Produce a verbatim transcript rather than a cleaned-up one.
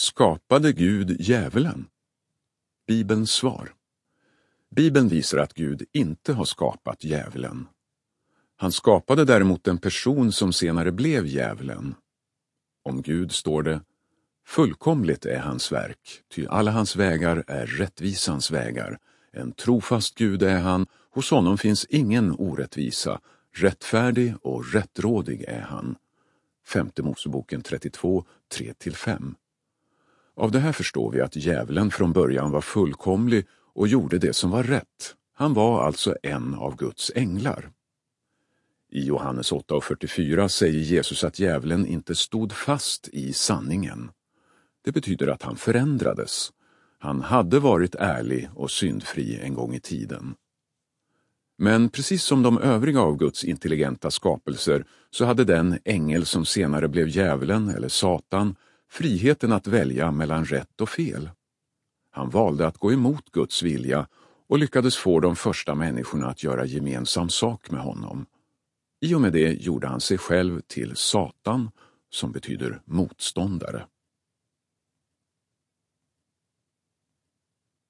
Skapade Gud djävulen? Bibelns svar. Bibeln visar att Gud inte har skapat djävulen. Han skapade däremot en person som senare blev djävulen. Om Gud står det: fullkomligt är hans verk, ty alla hans vägar är rättvisans vägar. En trofast Gud är han, hos honom finns ingen orättvisa. Rättfärdig och rättrådig är han. Femte Moseboken trettiotvå, tre till fem. Av det här förstår vi att djävulen från början var fullkomlig och gjorde det som var rätt. Han var alltså en av Guds änglar. I Johannes åtta och fyrtiofyra säger Jesus att djävulen inte stod fast i sanningen. Det betyder att han förändrades. Han hade varit ärlig och syndfri en gång i tiden. Men precis som de övriga av Guds intelligenta skapelser så hade den ängel som senare blev djävulen eller Satan friheten att välja mellan rätt och fel. Han valde att gå emot Guds vilja och lyckades få de första människorna att göra gemensam sak med honom. I och med det gjorde han sig själv till Satan, som betyder motståndare.